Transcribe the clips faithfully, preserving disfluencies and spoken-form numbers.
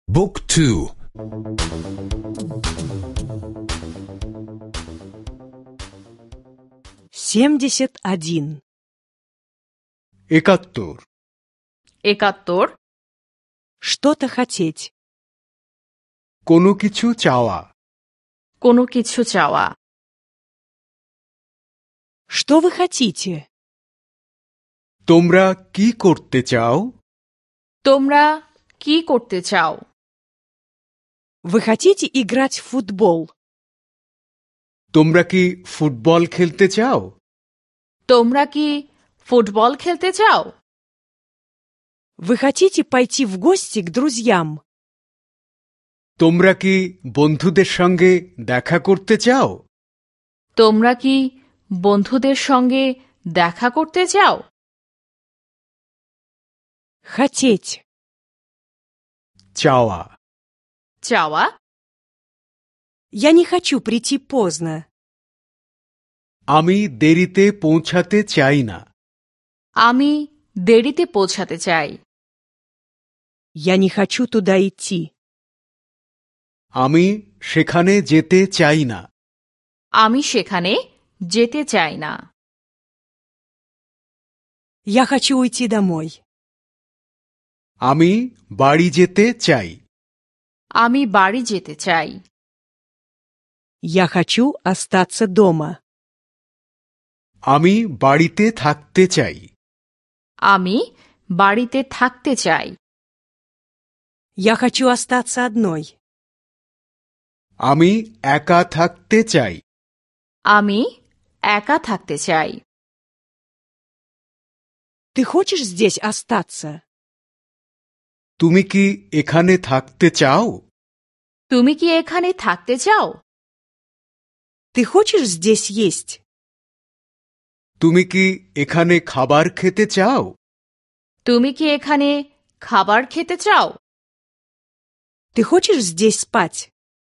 บุ๊กทู семьдесят один. একাত্তর একাত্তর Что-то хотеть. কোনো কিছু চাওয়া কোনো কিছু চাওয়া Что вы хотите? তোমরা কি করতে চাও তোমরা কি করতে চাও Вы хотите играть в футбол? তোমরা কি ফুটবল খেলতে চাও তোমরা কি ফুটবল খেলতে চাও Вы хотите пойти в гости к друзьям? তোমরা কি বন্ধুদের সঙ্গে দেখা করতে চাও তোমরা কি বন্ধুদের সঙ্গে দেখা করতে চাও Хотеть. চাওয়া চাওয়া Я не хочу прийти поздно. আমি দেরিতে পৌঁছাতে চাই না আমি দেরিতে পৌঁছাতে চাই Я не хочу туда идти. আমি সেখানে যেতে চাই না আমি সেখানে যেতে চাই না Я хочу уйти домой. আমি বাড়ি যেতে চাই আমি বাড়ি যেতে চাই Я хочу остаться дома. আমি বাড়িতে থাকতে চাই আমি বাড়িতে থাকতে চাই Я хочу остаться одной. আমি একা থাকতে চাই আমি একা থাকতে চাই Ты хочешь здесь остаться? তুমি কি এখানে থাকতে চাও তুমি কি এখানে থাকতে চাও Ты хочешь здесь есть? তুমি কি এখানে খাবার খেতে চাও তুমি কি এখানে খাবার খেতে চাও Ты хочешь здесь спать?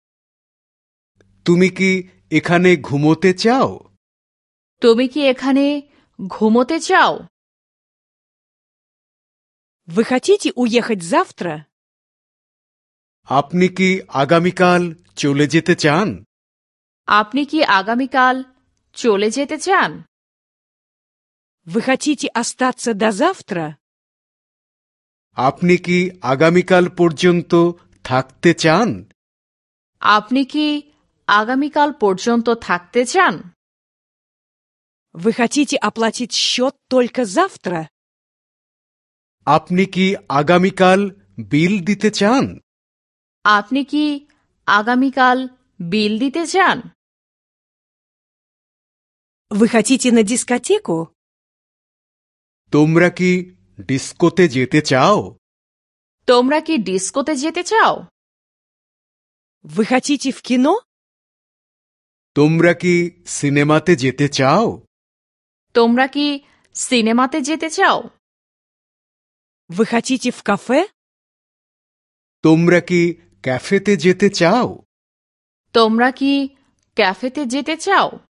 তুমি কি এখানে ঘুমোতে চাও তুমি কি এখানে ঘুমোতে চাও Вы хотите уехать завтра? আপনি কি আগামীকাল চলে যেতে চান আপনি কি আগামীকাল চলে যেতে চান Вы хотите остаться до завтра? আপনি কি আগামীকাল পর্যন্ত থাকতে চান আপনি কি আগামীকাল পর্যন্ত থাকতে চান Вы хотите оплатить счет только завтра? আপনি কি আগামীকাল বিল দিতে চান আপনি কি আগামীকাল বিল দিতে চান Вы хотите на дискотеку? তোমরা কি ডিস্কোতে যেতে চাও তোমরা কি ডিস্কোতে যেতে চাও Вы хотите в кино? তোমরা কি সিনেমাতে যেতে চাও তোমরা কি সিনেমাতে যেতে চাও Вы хотите в кафе? তোমরা কি ক্যাফেতে যেতে চাও তোমরা কি ক্যাফেতে যেতে চাও